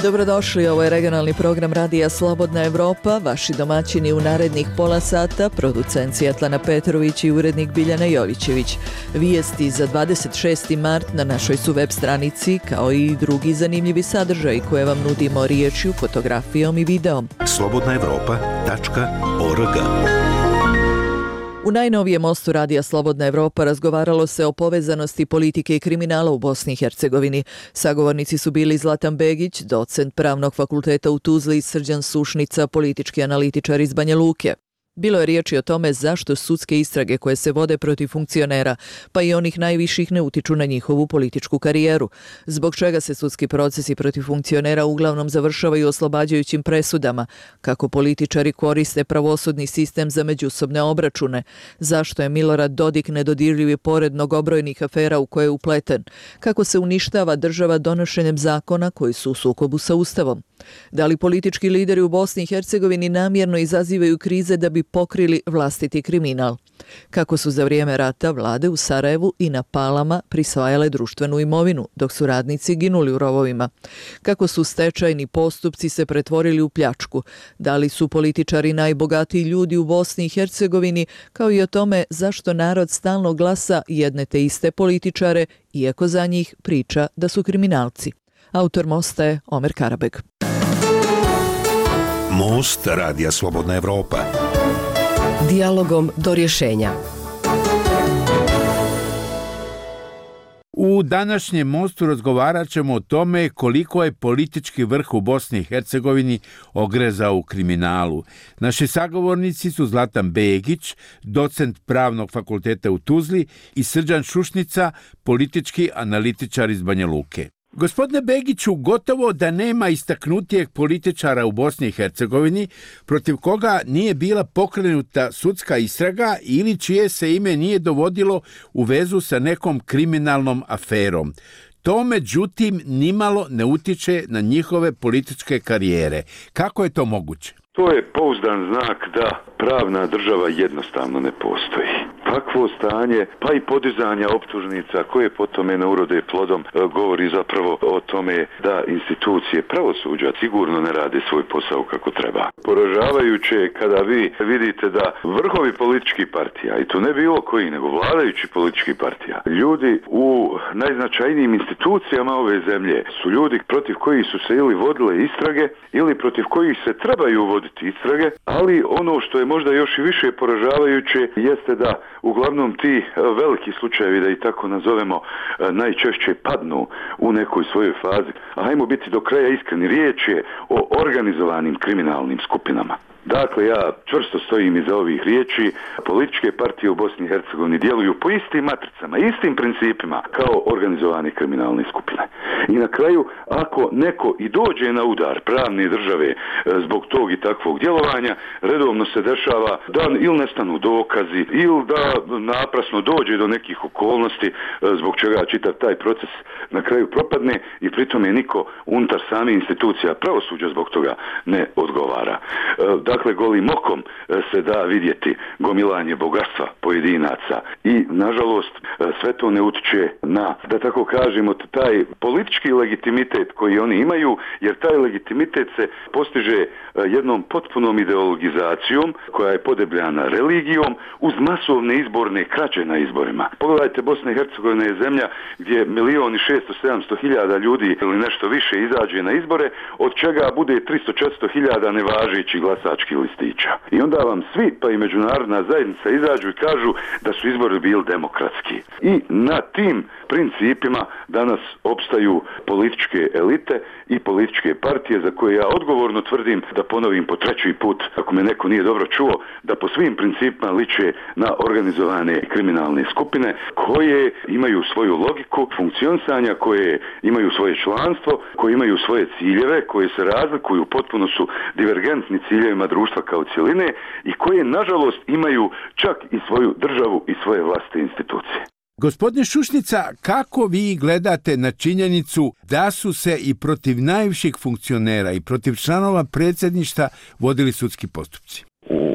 Dobrodošli, ovo je regionalni program Radija Slobodna Evropa, vaši domaćini u narednih pola sata, producent Svjetlana Petrović i urednik Biljana Jovićević. Vijesti za 26. mart na našoj su web stranici, kao i drugi zanimljivi sadržaj koje vam nudimo riječju, fotografijom i videom. slobodnaevropa.org. U najnovijem mostu Radija Slobodna Evropa razgovaralo se o povezanosti politike i kriminala u Bosni i Hercegovini. Sagovornici su bili Zlatan Begić, docent Pravnog fakulteta u Tuzli, i Srđan Sušnica, politički analitičar iz Banja Luke. Bilo je riječi o tome zašto sudske istrage koje se vode protiv funkcionera, pa i onih najviših, ne utiču na njihovu političku karijeru. Zbog čega se sudski procesi protiv funkcionera uglavnom završavaju oslobađajućim presudama, kako političari koriste pravosudni sistem za međusobne obračune, zašto je Milorad Dodik nedodirljiv i pored mnogobrojnih afera u koje je upleten, kako se uništava država donošenjem zakona koji su u sukobu sa Ustavom. Da li politički lideri u Bosni i Hercegovini namjerno izazivaju krize da bi pokrili vlastiti kriminal? Kako su za vrijeme rata vlade u Sarajevu i na Palama prisvajale društvenu imovinu, dok su radnici ginuli u rovovima? Kako su stečajni postupci se pretvorili u pljačku? Da li su političari najbogatiji ljudi u Bosni i Hercegovini, kao i o tome zašto narod stalno glasa jedne te iste političare, iako za njih priča da su kriminalci? Autor mosta je Omer Karabeg. Most Radija Slobodna Evropa. Dijalogom do rješenja. U današnjem mostu razgovarat ćemo o tome koliko je politički vrh u Bosni i Hercegovini ogrezao u kriminalu. Naši sagovornici su Zlatan Begić, docent Pravnog fakulteta u Tuzli, i Srđan Sušnica, politički analitičar iz Banja Luke. Gospodine Begiću, gotovo da nema istaknutijeg političara u Bosni i Hercegovini protiv koga nije bila pokrenuta sudska istraga ili čije se ime nije dovodilo u vezu sa nekom kriminalnom aferom. To, međutim, nimalo ne utiče na njihove političke karijere. Kako je to moguće? To je pouzdan znak da pravna država jednostavno ne postoji. Takvo stanje, pa i podizanja optužnica koje po tome ne urode plodom, govori zapravo o tome da institucije pravosuđa sigurno ne rade svoj posao kako treba. Poražavajuće je kada vi vidite da vrhovi političkih partija, i to ne bilo koji, nego vladajući političkih partija, ljudi u najznačajnijim institucijama ove zemlje su ljudi protiv kojih su se ili vodile istrage ili protiv kojih se trebaju voditi istrage, ali ono što je možda još i više poražavajuće jeste da uglavnom ti veliki slučajevi, da i tako nazovemo, najčešće padnu u nekoj svojoj fazi. A hajmo biti do kraja iskreni, riječ je o organizovanim kriminalnim skupinama. Dakle, ja čvrsto stojim iza ovih riječi. Političke partije u Bosni i Hercegovini djeluju po istim matricama, istim principima kao organizovane kriminalne skupine. I na kraju, ako neko i dođe na udar pravne države zbog tog i takvog djelovanja, redovno se dešava da ili nestanu dokazi ili da naprasno dođe do nekih okolnosti zbog čega čitav taj proces na kraju propadne i pritom je niko unutar same institucija pravosuđa zbog toga ne odgovara. Dakle, golim okom se da vidjeti gomilanje bogatstva pojedinaca i, nažalost, sve to ne utiče na, da tako kažemo, taj politički legitimitet koji oni imaju, jer taj legitimitet se postiže jednom potpunom ideologizacijom koja je podebljana religijom uz masovne izborne krađe na izborima. Pogledajte, Bosna i Hercegovina je zemlja gdje 1.600.000 ljudi ili nešto više izađe na izbore, od čega bude 300-400.000 nevažećih glasačkih listića. I onda vam svi, pa i međunarodna zajednica, izađu i kažu da su izbori bili demokratski. I na tim principima danas opstaju političke elite i političke partije za koje ja odgovorno tvrdim, da ponovim po treći put, ako me neko nije dobro čuo, da po svim principima liče na organizovane kriminalne skupine koje imaju svoju logiku funkcionisanja, koje imaju svoje članstvo, koje imaju svoje ciljeve, koje se razlikuju, potpuno su divergentni ciljevima društva kao cjeline i koje, nažalost, imaju čak i svoju državu i svoje vlastite institucije. Gospodine Sušnica, kako vi gledate na činjenicu da su se i protiv najviših funkcionera i protiv članova predsjedništva vodili sudski postupci? U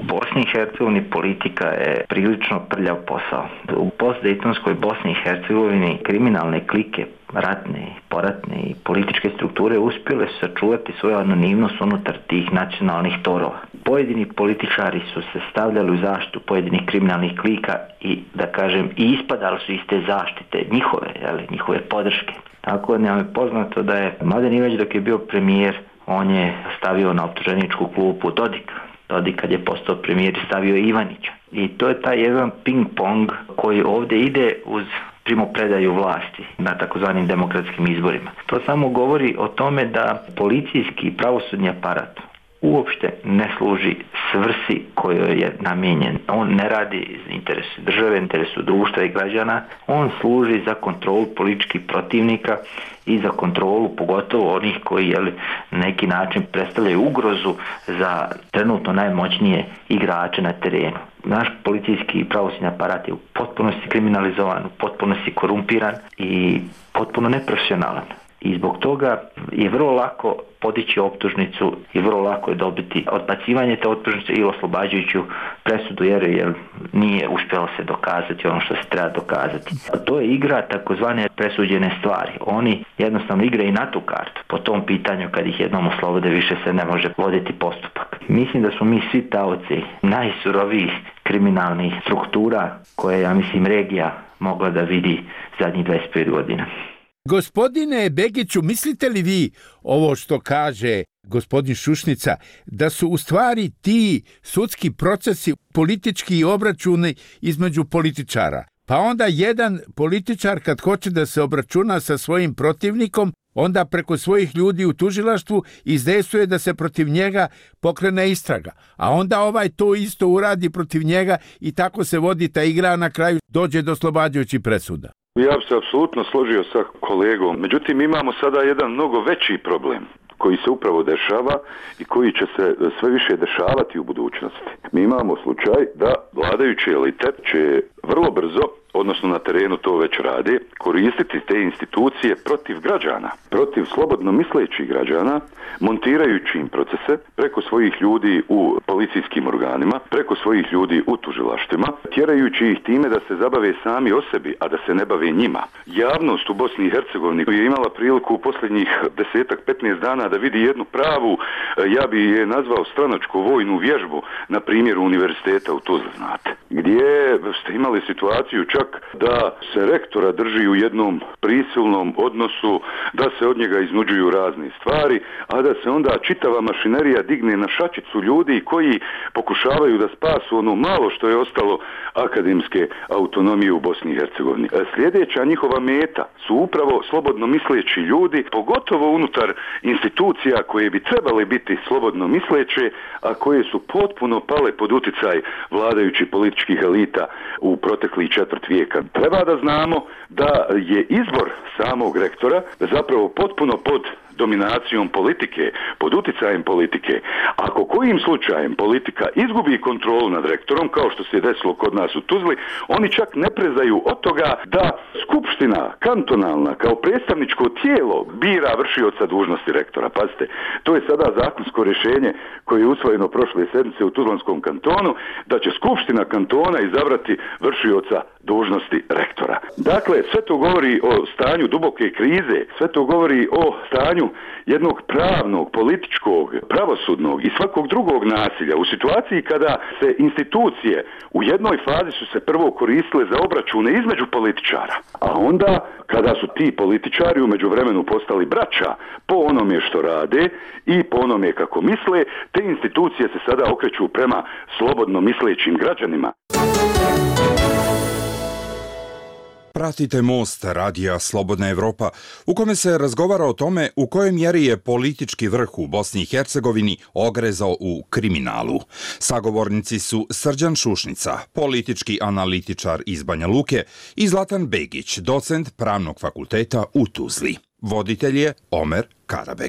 Bosni i Hercegovini politika je prilično prljav posao. U postdejtonskoj Bosni i Hercegovini kriminalne klike, ratne, poratne i političke strukture uspjele su sačuvati svoju anonimnost unutar tih nacionalnih torova. Pojedini političari su se stavljali u zaštitu pojedinih kriminalnih klika i, da kažem, i ispadali su iz te zaštite njihove podrške. Tako nam je poznato da je Mladen Ivić, dok je bio premijer, on je stavio na optuženičku klupu Dodika. Dodik kad je postao premijer stavio Ivanića. I to je taj jedan ping-pong koji ovdje ide uz primopredaju vlasti na takozvanim demokratskim izborima. To samo govori o tome da policijski i pravosudni aparat uopšte ne služi svrsi kojoj je namijenjen. On ne radi iz interesu države, interesu društva i građana. On služi za kontrolu političkih protivnika i za kontrolu pogotovo onih koji na neki način predstavljaju ugrozu za trenutno najmoćnije igrače na terenu. Naš policijski i pravosudni aparat je u potpunosti kriminalizovan, u potpunosti korumpiran i potpuno neprofesionalan. I zbog toga je vrlo lako podići optužnicu i vrlo lako je dobiti odbacivanje te optužnice ili oslobađajuću presudu jer nije uspjelo se dokazati ono što se treba dokazati. To je igra takozvane presuđene stvari. Oni jednostavno igraju na tu kartu. Po tom pitanju kad ih jednom oslobode više se ne može voditi postupak. Mislim da smo mi svi taoci najsurovijih kriminalnih struktura koje, ja mislim, regija mogla da vidi zadnjih 25 godina. Gospodine Begiću, mislite li vi ovo što kaže gospodin Šušnica, da su u stvari ti sudski procesi politički obračuni između političara? Pa onda jedan političar kad hoće da se obračuna sa svojim protivnikom, onda preko svojih ljudi u tužilaštvu izdejstvuje da se protiv njega pokrene istraga. A onda ovaj to isto uradi protiv njega i tako se vodi ta igra, a na kraju dođe do oslobađajućih presuda. Ja bih se apsolutno složio sa kolegom. Međutim, imamo sada jedan mnogo veći problem koji se upravo dešava i koji će se sve više dešavati u budućnosti. Mi imamo slučaj da vladajuće elite će vrlo brzo, odnosno na terenu to već rade, koristiti te institucije protiv građana, protiv slobodno mislećih građana, montirajući im procese preko svojih ljudi u policijskim organima, preko svojih ljudi u tužilaštvima, tjerajući ih time da se zabave sami o sebi, a da se ne bave njima. Javnost u Bosni i Hercegovini je imala priliku u posljednjih 10-15 dana da vidi jednu pravu, ja bi je nazvao stranačku vojnu vježbu na primjeru univerziteta u Tuzli, znate, gdje ste imali situaciju čak da se rektora drži u jednom prisilnom odnosu, da se od njega iznuđuju razne stvari, a da se onda čitava mašinerija digne na šačicu ljudi koji pokušavaju da spasu ono malo što je ostalo akademske autonomije u Bosni i Hercegovini. Sljedeća njihova meta su upravo slobodno misleći ljudi, pogotovo unutar institucija koje bi trebale biti slobodno misleće, a koje su potpuno pale pod uticaj vladajućih političkih elita u proteklih četvrt vijeka. Treba da znamo da je izbor samog rektora zapravo potpuno pod dominacijom politike, pod uticajem politike. Ako kojim slučajem politika izgubi kontrolu nad rektorom, kao što se desilo kod nas u Tuzli, oni čak ne prezaju od toga da skupština kantonalna kao predstavničko tijelo bira vršioca dužnosti rektora. Pazite, to je sada zakonsko rješenje koje je usvojeno prošle sedmice u Tuzlanskom kantonu, da će skupština kantona izabrati vršioca dužnosti rektora. Dakle, sve to govori o stanju duboke krize, sve to govori o stanju jednog pravnog, političkog, pravosudnog i svakog drugog nasilja u situaciji kada se institucije u jednoj fazi su se prvo koristile za obračune između političara, a onda kada su ti političari u međuvremenu postali braća po onome što rade i po onome kako misle, te institucije se sada okreću prema slobodno mislećim građanima. Pratite Most radija Slobodna Evropa, u kome se razgovara o tome u kojoj mjeri je politički vrh u Bosni i Hercegovini ogrezao u kriminalu. Sagovornici su Srđan Šušnica, politički analitičar iz Banja Luke, i Zlatan Begić, docent Pravnog fakulteta u Tuzli. Voditelj je Omer Karabeg.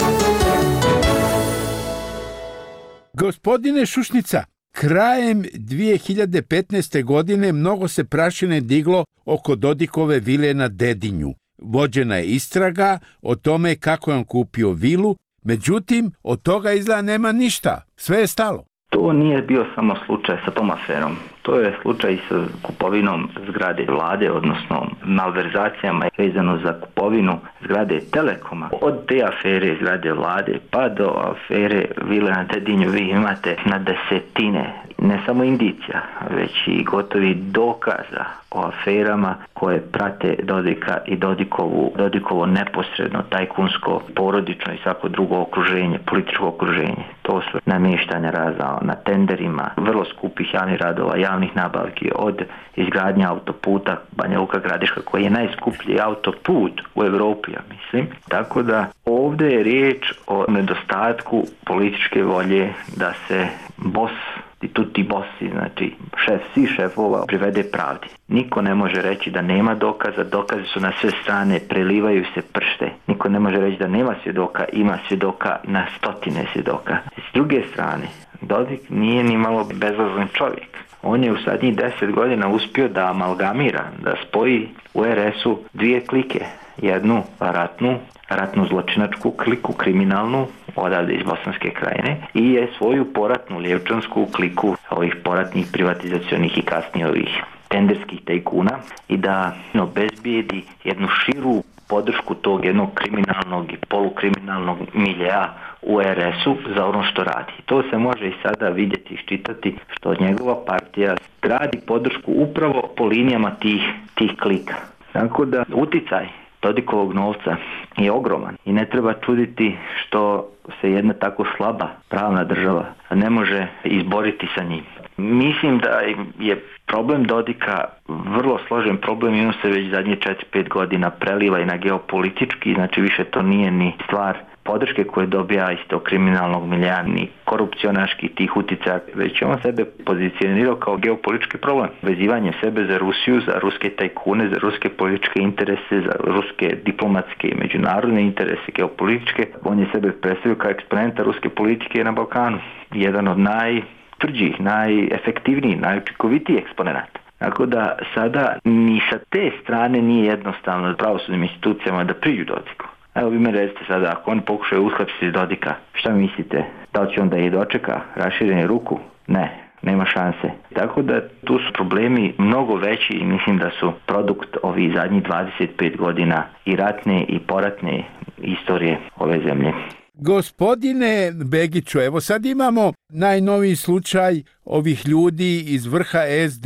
Gospodine Šušnica, krajem 2015. godine mnogo se prašine diglo oko Dodikove vile na Dedinju. Vođena je istraga o tome kako je on kupio vilu, međutim, od toga izgleda nema ništa. Sve je stalo. To nije bio samo slučaj sa tom aferom. To je slučaj i sa kupovinom zgrade vlade, odnosno malverzacijama vezano za kupovinu zgrade Telekoma. Od te afere zgrade vlade pa do afere vile na Dedinju vi imate na desetine, ne samo indicija, već i gotovi dokaza o aferama koje prate Dodika i Dodikovo neposredno, tajkunsko, porodično i svako drugo okruženje, političko okruženje. To su namještanja razna na tenderima, vrlo skupih javnih radova, javnih nabavki, od izgradnja autoputa Banja Luka Gradiška, koji je najskuplji autoput u Europi, ja mislim. Tako da ovdje je riječ o nedostatku političke volje da se boss i tutti bossi, znači šef svih šefova, privede pravdi. Niko ne može reći da nema dokaza, dokazi su na sve strane, prelivaju se pršte. Niko ne može reći da nema svjedoka, ima svjedoka na stotine svjedoka. S druge strane, Dodik nije ni malo bezazlen čovjek. On je u zadnjih 10 godina uspio da amalgamira, da spoji u RS-u dvije klike. Jednu ratnu zločinačku kliku, kriminalnu, odavde iz Bosanske Krajine, i je svoju poratnu lijevčansku kliku ovih poratnih privatizacionih i kasnije ovih tenderskih tajkuna, i da obezbijedi jednu širu podršku tog jednog kriminalnog i polukriminalnog miljea u RS-u za ono što radi. To se može i sada vidjeti i iščitati, što njegova partija gradi podršku upravo po linijama tih klika. Tako da uticaj Dodikovog novca je ogroman i ne treba čuditi što se jedna tako slaba pravna država ne može izboriti sa njim. Mislim da je problem Dodika vrlo složen problem i on se već zadnje 4-5 godina preliva i na geopolitički, znači više to nije ni stvar podrške koje dobija iz tog kriminalnog miljea, ni korupcionaških tih uticaja, već on sebe pozicionirao kao geopolitički problem. Vezivanje sebe za Rusiju, za ruske tajkune, za ruske političke interese, za ruske diplomatske i međunarodne interese geopolitičke. On je sebe predstavio kao eksponenta ruske politike na Balkanu. Jedan od najtvrđih, najefektivnijih, najučinkovitijih eksponenata. Tako da sada ni sa te strane nije jednostavno pravosudnim institucijama da priđu Dodiku. Evo vi me recite sada, ako on pokušaju uhapsiti Dodika, šta mislite? Da li će onda i dočeka raširenu ruku? Ne, nema šanse. Tako da tu su problemi mnogo veći i mislim da su produkt ovih zadnjih 25 godina i ratne i poratne istorije ove zemlje. Gospodine Begiću, evo sad imamo najnoviji slučaj ovih ljudi iz vrha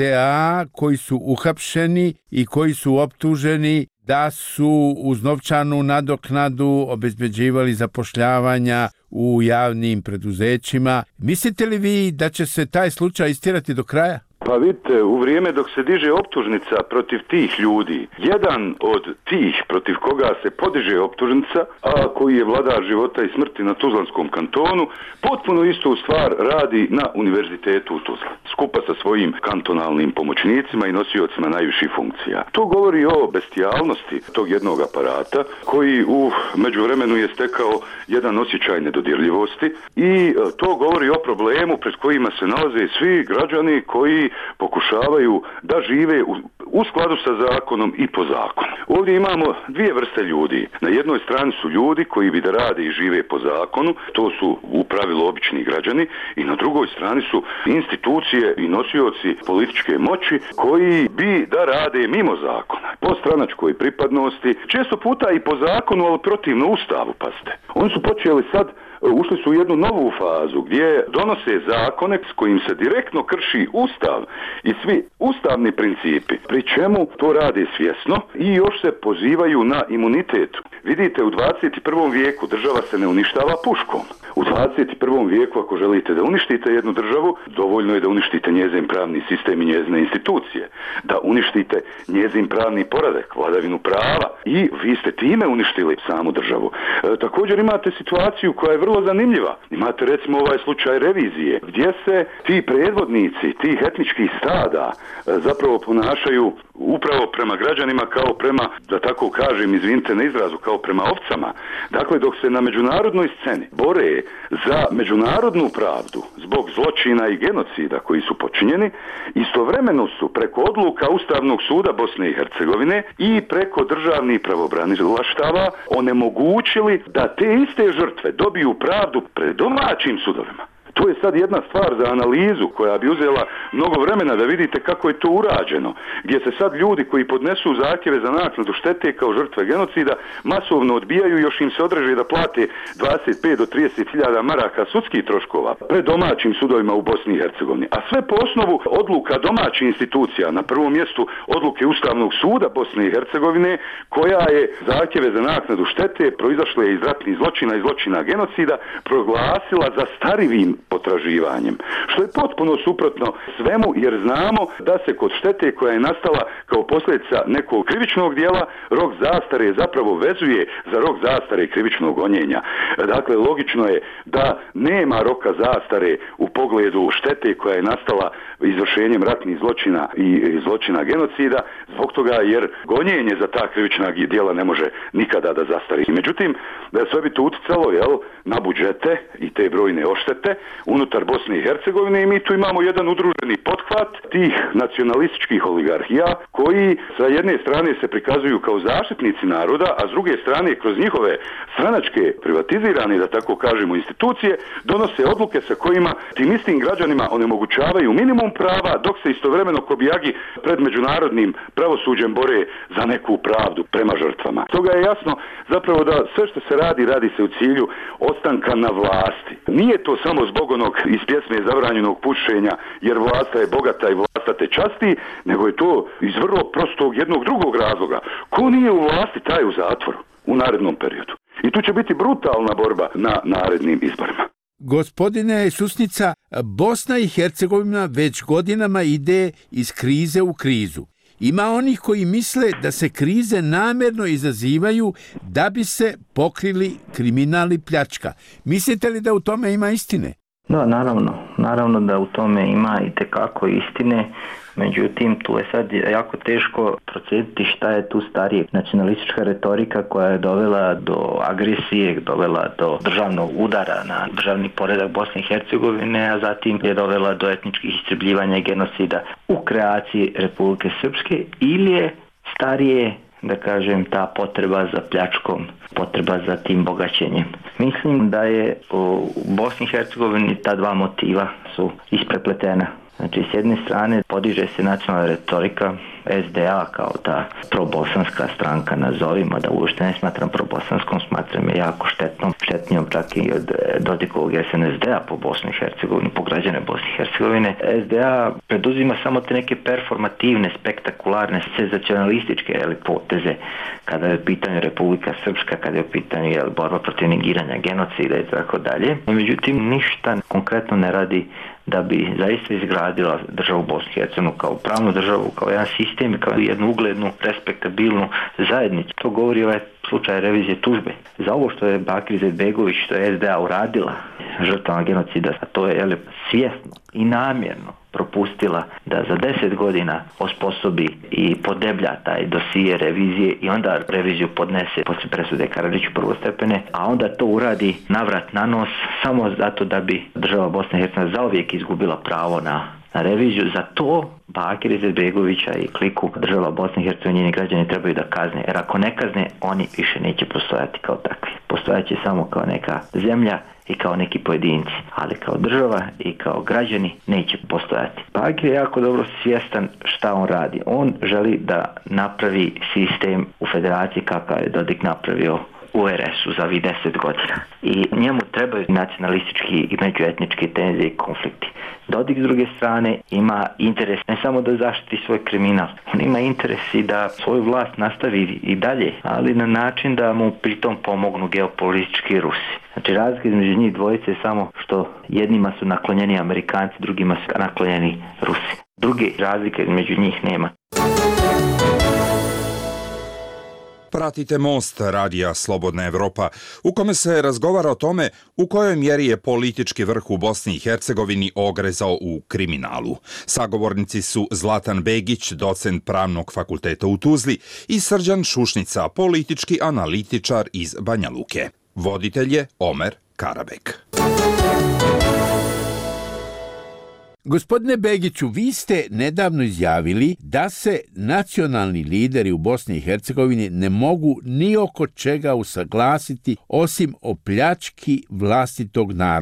SDA koji su uhapšeni i koji su optuženi da su uz novčanu nadoknadu obezbeđivali zapošljavanja u javnim preduzećima. Mislite li vi da će se taj slučaj istirati do kraja? Pa vidite, u vrijeme dok se diže optužnica protiv tih ljudi, jedan od tih protiv koga se podiže optužnica, a koji je vladar života i smrti na Tuzlanskom kantonu, potpuno istu stvar radi na Univerzitetu u Tuzli, skupa sa svojim kantonalnim pomoćnicima i nosiocima najviših funkcija. To govori o bestijalnosti tog jednog aparata, koji u međuvremenu je stekao jedan osjećaj nedodirljivosti, i to govori o problemu pred kojima se nalaze svi građani koji pokušavaju da žive u skladu sa zakonom i po zakonu. Ovdje imamo dvije vrste ljudi. Na jednoj strani su ljudi koji bi da rade i žive po zakonu, to su u pravilu obični građani, i na drugoj strani su institucije i nosioci političke moći koji bi da rade mimo zakona, po stranačkoj pripadnosti, često puta i po zakonu, ali protivno Ustavu, pazite. Oni su počeli sad, ušli su u jednu novu fazu gdje donose zakone s kojim se direktno krši Ustav i svi ustavni principi, pri čemu to rade svjesno i još se pozivaju na imunitet. Vidite, u 21. vijeku država se ne uništava puškom. U 21. vijeku, ako želite da uništite jednu državu, dovoljno je da uništite njezin pravni sistem i njezine institucije, da uništite njezin pravni poredak, vladavinu prava, i vi ste time uništili samu državu. Također imate situaciju koja je vrlo zanimljiva. Imate recimo ovaj slučaj revizije, gdje se ti predvodnici tih etničkih stada zapravo ponašaju upravo prema građanima kao prema, da tako kažem, izvinite na izrazu, kao prema ovcama. Dakle, dok se na međunarodnoj sceni bore za međunarodnu pravdu zbog zločina i genocida koji su počinjeni, istovremeno su preko odluka Ustavnog suda Bosne i Hercegovine i preko državnih pravobranilaštava onemogućili da te iste žrtve dobiju pravdu pred domaćim sudovima. To je sad jedna stvar za analizu koja bi uzela mnogo vremena da vidite kako je to urađeno, gdje se sad ljudi koji podnesu zahtjeve za naknadu štete kao žrtve genocida masovno odbijaju i još im se odreže da plate 25 do 30 hiljada maraka sudskih troškova pred domaćim sudovima u Bosni i Hercegovini. A sve po osnovu odluka domaćih institucija, na prvom mjestu odluke Ustavnog suda Bosne i Hercegovine, koja je zahtjeve za naknadu štete proizašle iz ratnih zločina i zločina genocida proglasila zastarivim potraživanjem, što je potpuno suprotno svemu, jer znamo da se kod štete koja je nastala kao posljedica nekog krivičnog dijela, rok zastare zapravo vezuje za rok zastare krivičnog gonjenja. Dakle, logično je da nema roka zastare u pogledu štete koja je nastala izvršenjem ratnih zločina i zločina genocida, zbog toga jer gonjenje za ta krivična dijela ne može nikada da zastari. Međutim, da sve bi to uticalo na budžete i te brojne odštete unutar Bosne i Hercegovine, i mi tu imamo jedan udruženi pothvat tih nacionalističkih oligarhija koji sa jedne strane se prikazuju kao zaštitnici naroda, a s druge strane kroz njihove stranačke privatizirane, da tako kažemo, institucije donose odluke sa kojima tim istim građanima onemogućavaju minimum prava, dok se istovremeno kobijagi pred međunarodnim pravosuđem bore za neku pravdu prema žrtvama. Stoga je jasno zapravo da sve što se radi se u cilju ostanka na vlasti. Nije to samo zbog onog iz pjesme Zabranjenog pušenja, jer vlasta je bogata i vlasta te časti, nego je to iz vrlo prostog jednog drugog razloga. Ko nije u vlasti, taj u zatvoru u narednom periodu. I tu će biti brutalna borba na narednim izborima. Gospodine Susnica, Bosna i Hercegovina već godinama ide iz krize u krizu. Ima onih koji misle da se krize namjerno izazivaju da bi se pokrili kriminal i pljačka. Mislite li da u tome ima istine? Da, naravno da u tome ima itekako istine, međutim tu je sad jako teško procijeniti šta je tu starije. Nacionalistička retorika koja je dovela do agresije, dovela do državnog udara na državni poredak Bosne i Hercegovine, a zatim je dovela do etničkih istrebljivanja i genocida u kreaciji Republike Srpske, ili je starije, da kažem, ta potreba za pljačkom, potreba za tim bogaćenjem. Mislim da je u Bosni i Hercegovini ta dva motiva su isprepletena. Znači, s jedne strane podiže se nacionalna retorika SDA kao ta probosanska stranka, nazovimo, da uopšte ne smatram probosanskom, smatram je jako štetnijom čak i od Dodikovog SNSD-a po Bosni i Hercegovini, po građane Bosne i Hercegovine. SDA preduzima samo te neke performativne, spektakularne, senzacionalističke poteze kada je u pitanju Republika Srpska, kada je u pitanju borba protiv negiranja genocida i tako dalje. Međutim, ništa konkretno ne radi da bi zaista izgradila državu Bosnu i Hercegovinu kao pravnu državu, kao jedan sistem, kao jednu uglednu, respektabilnu zajednicu. To govori ovaj slučaj revizije tužbe. Za ovo što je Bakir Izetbegović, što je SDA uradila žrtvama genocida, a to je svjesno i namjerno propustila da za 10 godina osposobi i podeblja taj dosije revizije i onda reviziju podnese poslije presude Karadžiću prvostepene, a onda to uradi navrat na nos samo zato da bi država Bosna i Hercegovina zauvijek izgubila pravo na reviziju. Za to Bakir Izetbegovića i kliku država Bosne i Hercegovine i građani trebaju da kazne, jer ako ne kazne, oni više neće postojati kao takvi. Postojaće samo kao neka zemlja i kao neki pojedinci, ali kao država i kao građani neće postojati. Bakir je jako dobro svjestan šta on radi. On želi da napravi sistem u federaciji kakav je Dodik napravio u RS-u za 10 godina. I njemu trebaju nacionalistički i međuetnički tenzije i konflikti. Dodik s druge strane ima interes ne samo da zaštiti svoj kriminal, on ima interes i da svoju vlast nastavi i dalje, ali na način da mu pritom pomognu geopolitički Rusi. Znači, razlika između njih dvojice je samo što jednima su naklonjeni Amerikanci, drugima su naklonjeni Rusi. Druge razlike između njih nema. Pratite Most radija Slobodna Evropa, u kome se razgovara o tome u kojoj mjeri je politički vrh u Bosni i Hercegovini ogrezao u kriminalu. Sagovornici su Zlatan Begić, docent Pravnog fakulteta u Tuzli, i Srđan Šušnica, politički analitičar iz Banja Luke. Voditelj je Omer Karabek. Gospodine Begiću, vi ste nedavno izjavili da se nacionalni lideri u Bosni i Hercegovini ne mogu ni oko čega usaglasiti osim o pljački vlastitog naroda.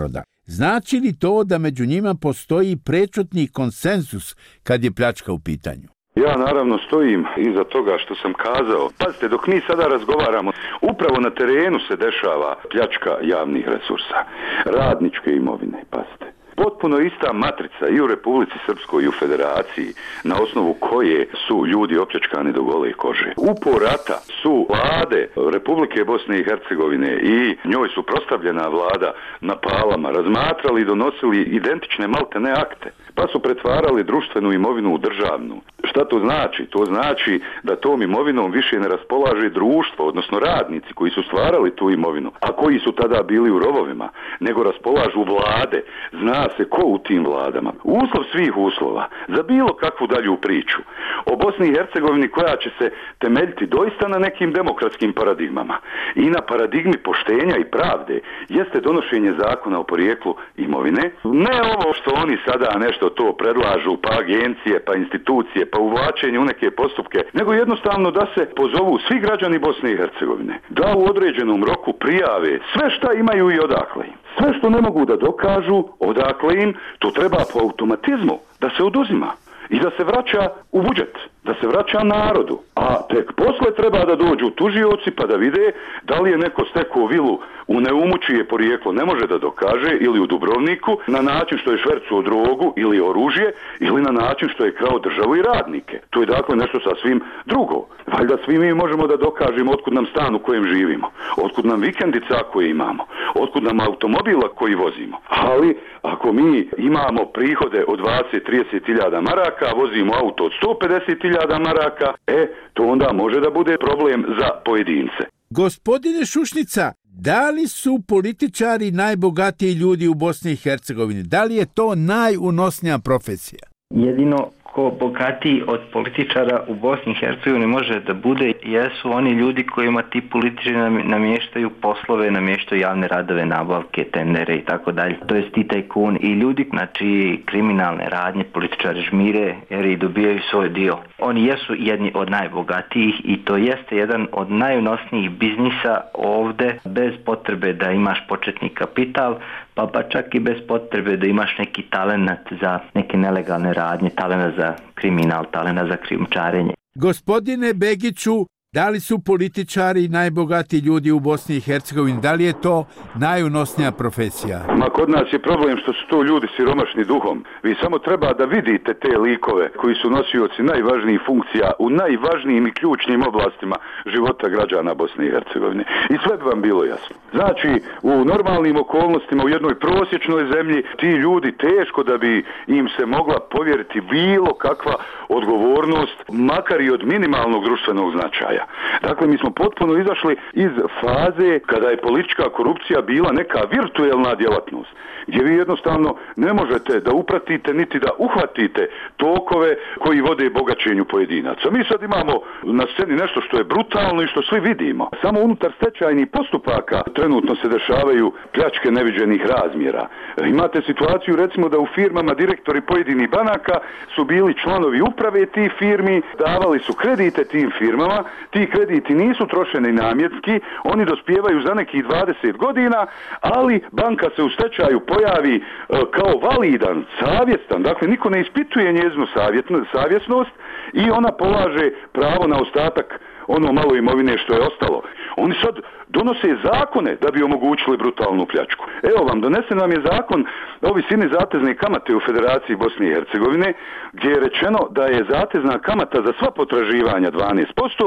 Znači li to da među njima postoji prečutni konsenzus kad je pljačka u pitanju? Ja naravno stojim iza toga što sam kazao. Pazite, dok mi sada razgovaramo, upravo na terenu se dešava pljačka javnih resursa, radničke imovine, pazite. Potpuno ista matrica i u Republici Srpskoj i u Federaciji, na osnovu koje su ljudi opljačkani do gole kože. U porata su vlade Republike Bosne i Hercegovine i njoj su prostavljena vlada na palama, razmatrali i donosili identične maltene akte, pa su pretvarali društvenu imovinu u državnu. Šta to znači? To znači da tom imovinom više ne raspolaže društvo, odnosno radnici koji su stvarali tu imovinu, a koji su tada bili u rovovima, nego raspolažu vlade. Zna se ko u tim vladama. Uslov svih uslova za bilo kakvu dalju priču o Bosni i Hercegovini koja će se temeljiti doista na nekim demokratskim paradigmama i na paradigmi poštenja i pravde jeste donošenje zakona o porijeklu imovine. Ne ovo što oni sada nešto to predlažu, pa agencije, pa institucije, pa uvlačenje u neke postupke, nego jednostavno da se pozovu svi građani Bosne i Hercegovine, da u određenom roku prijave sve šta imaju i odakle im. Sve što ne mogu da dokažu, odakle im, to treba po automatizmu da se oduzima i da se vraća u budžet, da se vraća narodu. A tek posle treba da dođu tužioci pa da vide da li je neko stekao vilu u Neumu čije porijeklo ne može da dokaže, ili u Dubrovniku na način što je švercuo drogu ili oružje, ili na način što je krao državu i radnike. To je dakle nešto sasvim drugo. Valjda svi mi možemo da dokažemo otkud nam stan u kojem živimo, otkud nam vikendica koje imamo, otkud nam automobila koji vozimo. Ali ako mi imamo prihode od 20-30 hiljada maraka, vozimo auto od 150 hiljada maraka, to onda može da bude problem za pojedince. Gospodine Šušnica, da li su političari najbogatiji ljudi u Bosni i Hercegovini? Da li je to najunosnija profesija? Jedino ko bogatiji od političara u Bosni i Hercegovini može da bude jesu oni ljudi kojima ti političari namještaju poslove, namještaju javne radove, nabavke, tendere i tako dalje. To jest ti tajkuni i ljudi, znači kriminalne radnje, političari žmire jer i dobijaju svoj dio. Oni jesu jedni od najbogatijih i to jeste jedan od najunosnijih biznisa ovde, bez potrebe da imaš početni kapital, pa čak i bez potrebe da imaš neki talenat za neke nelegalne radnje, talenat za kriminal, talenat za krijumčarenje. Gospodine Begiću, da li su političari najbogatiji ljudi u Bosni i Hercegovini? Da li je to najunosnija profesija? Ma kod nas je problem što su to ljudi siromašni duhom. Vi samo treba da vidite te likove koji su nosioci najvažnijih funkcija u najvažnijim i ključnim oblastima života građana Bosne i Hercegovine. I sve bi vam bilo jasno. Znači, u normalnim okolnostima, u jednoj prosječnoj zemlji, ti ljudi teško da bi im se mogla povjeriti bilo kakva odgovornost, makar i od minimalnog društvenog značaja. Dakle, mi smo potpuno izašli iz faze kada je politička korupcija bila neka virtuelna djelatnost, gdje vi jednostavno ne možete da upratite niti da uhvatite tokove koji vode bogaćenju pojedinaca. Mi sad imamo na sceni nešto što je brutalno i što svi vidimo. Samo unutar stečajnih postupaka trenutno se dešavaju pljačke neviđenih razmjera. Imate situaciju recimo da u firmama direktori pojedinih banaka su bili članovi uprave tih firmi, davali su kredite tim firmama, ti krediti nisu trošeni namjenski, oni dospijevaju za nekih 20 godina, ali banka se u stečaju pojavi kao validan, savjestan, dakle niko ne ispituje njezinu savjesnost i ona polaže pravo na ostatak ono malo imovine što je ostalo. Oni sad donose zakone da bi omogućili brutalnu pljačku. Evo vam, donesen nam je zakon o visini zatezne kamate u Federaciji Bosne i Hercegovine, gdje je rečeno da je zatezna kamata za sva potraživanja 12%,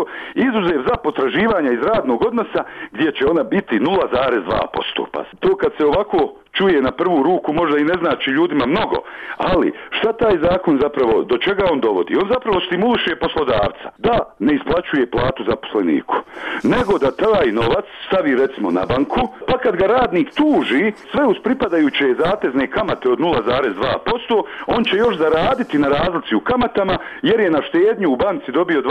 izuzev za potraživanja iz radnog odnosa, gdje će ona biti 0,2%. Pa to kad se ovako čuje na prvu ruku možda i ne znači ljudima mnogo, ali šta taj zakon zapravo, do čega on dovodi? On zapravo stimuliše poslodavca da ne isplaćuje platu zaposleniku, nego da taj novac stavi recimo na banku, pa kad ga radnik tuži, sve uz pripadajuće zatezne kamate od 0,2%, on će još zaraditi na razlici u kamatama, jer je na štednju u banci dobio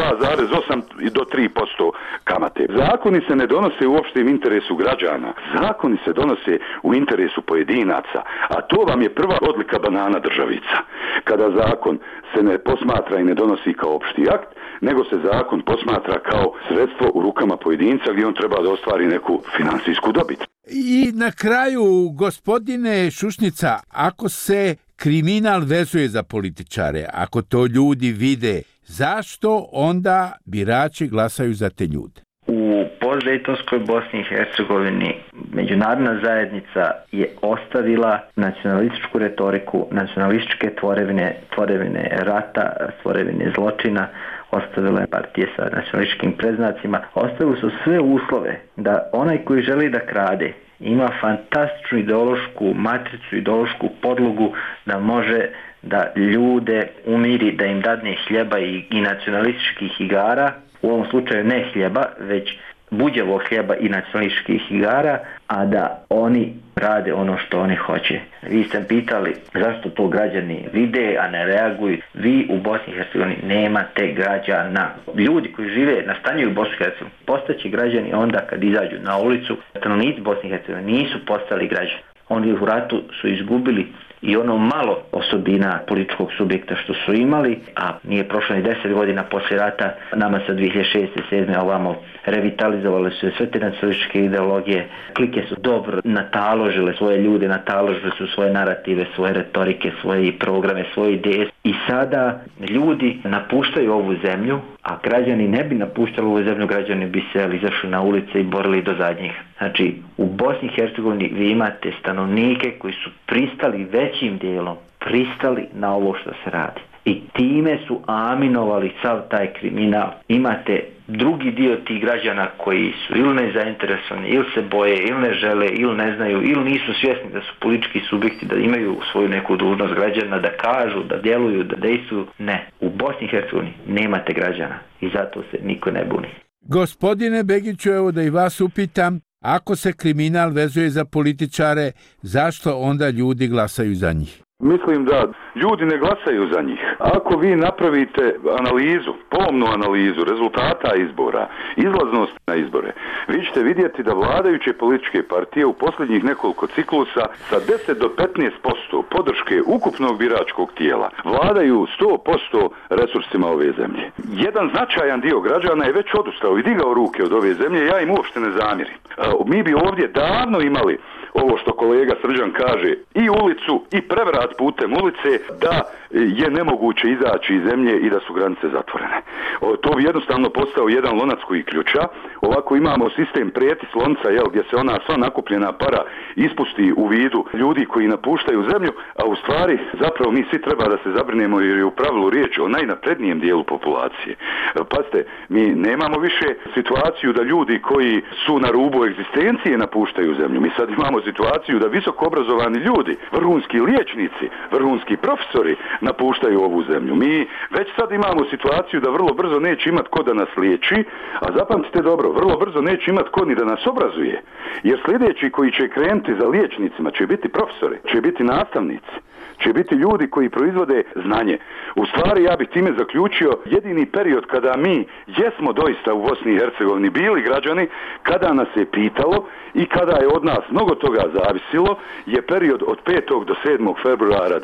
2,8 do 3% kamate. Zakoni se ne donose u opštem interesu građana, zakoni se donose u interesu pojedinaca, a to vam je prva odlika banana državica. Kada zakon se ne posmatra i ne donosi kao opšti akt, nego se zakon posmatra kao sredstvo u rukama pojedinca gdje on treba da ostvari neku finansijsku dobit. I na kraju, gospodine Šušnica, ako se kriminal vezuje za političare, ako to ljudi vide, zašto onda birači glasaju za te ljude? U postdejtonskoj Bosni i Hercegovini međunarodna zajednica je ostavila nacionalističku retoriku, nacionalističke tvorevine rata, tvorevine zločina, ostavile partije sa nacionalističkim predznacima, ostavili su sve uslove da onaj koji želi da krade ima fantastičnu ideološku matricu, ideološku podlogu da može da ljude umiri, da im dadne hljeba i nacionalističkih igara, u ovom slučaju ne hljeba, već buđevog hljeba i nacionalističkih igara, a da oni rade ono što oni hoće. Vi ste pitali zašto to građani vide, a ne reaguju. Vi u Bosni i Hercegovini nemate građana. Ljudi koji žive, nastanjuju u Bosni i Hercegovini, postaće građani onda kad izađu na ulicu. Stanovnici Bosni i Hercegovine nisu postali građani. Oni u ratu su izgubili i ono malo osobina političkog subjekta što su imali, a nije prošlo ni 10 godina poslije rata, nama sa 2006. 2007. ovamo revitalizovali su sve te nacionalističke ideologije. Klike su dobro nataložile svoje ljude, nataložile su svoje narative, svoje retorike, svoje programe, svoje ideje. I sada ljudi napuštaju ovu zemlju, a građani ne bi napuštali ovu zemlju, građani bi se izašli na ulice i borili do zadnjih. Znači, u Bosni i Hercegovini vi imate stanovnike koji su pristali većim dijelom, pristali na ovo što se radi. I time su aminovali sav taj kriminal. Imate drugi dio tih građana koji su ili nezainteresovani, ili se boje, ili ne žele, ili ne znaju, ili nisu svjesni da su politički subjekti, da imaju svoju neku dužnost građana, da kažu, da djeluju, da dejstvuju. Ne. U Bosni i Hercegovini nemate građana i zato se niko ne buni. Gospodine Begiću, evo da i vas upitam, ako se kriminal vezuje za političare, zašto onda ljudi glasaju za njih? Mislim da ljudi ne glasaju za njih. Ako vi napravite analizu, pomnu analizu rezultata izbora, izlaznost na izbore, vi ćete vidjeti da vladajuće političke partije u posljednjih nekoliko ciklusa sa 10 do 15% podrške ukupnog biračkog tijela vladaju 100% resursima ove zemlje. Jedan značajan dio građana je već odustao i digao ruke od ove zemlje, ja im uopšte ne zamjerim. Mi bi ovdje davno imali ovo što kolega Srđan kaže, i ulicu i prevrat putem ulice, da je nemoguće izaći iz zemlje i da su granice zatvorene. To bi jednostavno postao jedan lonac koji ključa. Ovako imamo sistem prijeti slonca, gdje se ona sva nakupljena para ispusti u vidu ljudi koji napuštaju zemlju, a u stvari zapravo mi svi treba da se zabrinemo jer je u pravilu riječ o najnaprednijem dijelu populacije. Pazite, mi nemamo više situaciju da ljudi koji su na rubu egzistencije napuštaju zemlju. Mi sad imamo situaciju da visoko obrazovani ljudi, vrhunski liječnici, vrhunski profesori napuštaju ovu zemlju. Mi već sad imamo situaciju da vrlo brzo neće imati ko da nas liječi, a zapamtite dobro, vrlo brzo neće imati ko ni da nas obrazuje. Jer sljedeći koji će krenuti za liječnicima će biti profesori, će biti nastavnici, će biti ljudi koji proizvode znanje. U stvari ja bih time zaključio jedini period kada mi jesmo doista u Bosni i Hercegovini bili građani, kada nas je pitalo i kada je od nas mnogo toga zavisilo, je period od 5. do 7. februara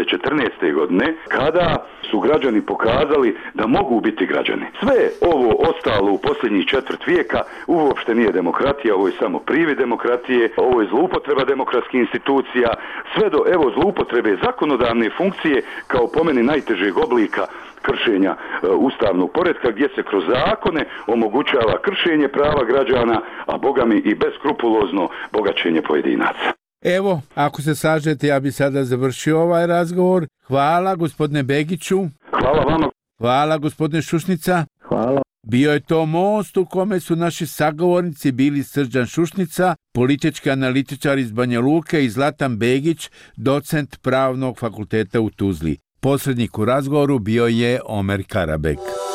2014. godine, kada su građani pokazali da mogu biti građani. Sve ovo ostalo u posljednjih četvrt vijeka uopšte nije demokratija, ovo je samo privid demokratije, ovo je zloupotreba demokratskih institucija, sve do zloupotrebe zakonodavne funkcije kao po meni najtežeg oblika kršenja ustavnog poretka, gdje se kroz zakone omogućava kršenje prava građana, a bogami i beskrupulozno bogaćenje pojedinaca. Evo, ako se slažete, ja bi sada završio ovaj razgovor. Hvala gospodine Begiću. Hvala vama. Hvala gospodine Šušnica. Hvala. Bio je to most u kome su naši sagovornici bili Srđan Šušnica, politički analitičar iz Banja Luke, i Zlatan Begić, docent Pravnog fakulteta u Tuzli. Posrednik u razgovoru bio je Omer Karabek.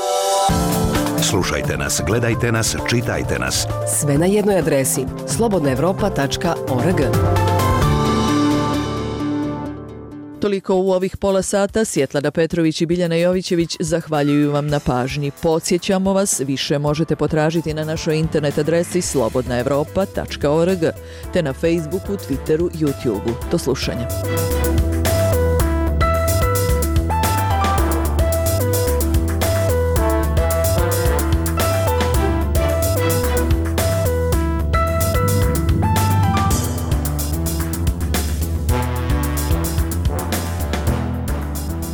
Slušajte nas, gledajte nas, čitajte nas. Sve na jednoj adresi slobodnaevropa.org. Toliko u ovih pola sata. Sjetlana Petrović i Biljana Jovićević zahvaljuju vam na pažnji. Podsjećamo vas, više možete potražiti na našoj internet adresi slobodnaevropa.org te na Facebooku, Twitteru, YouTubeu. Do slušanja.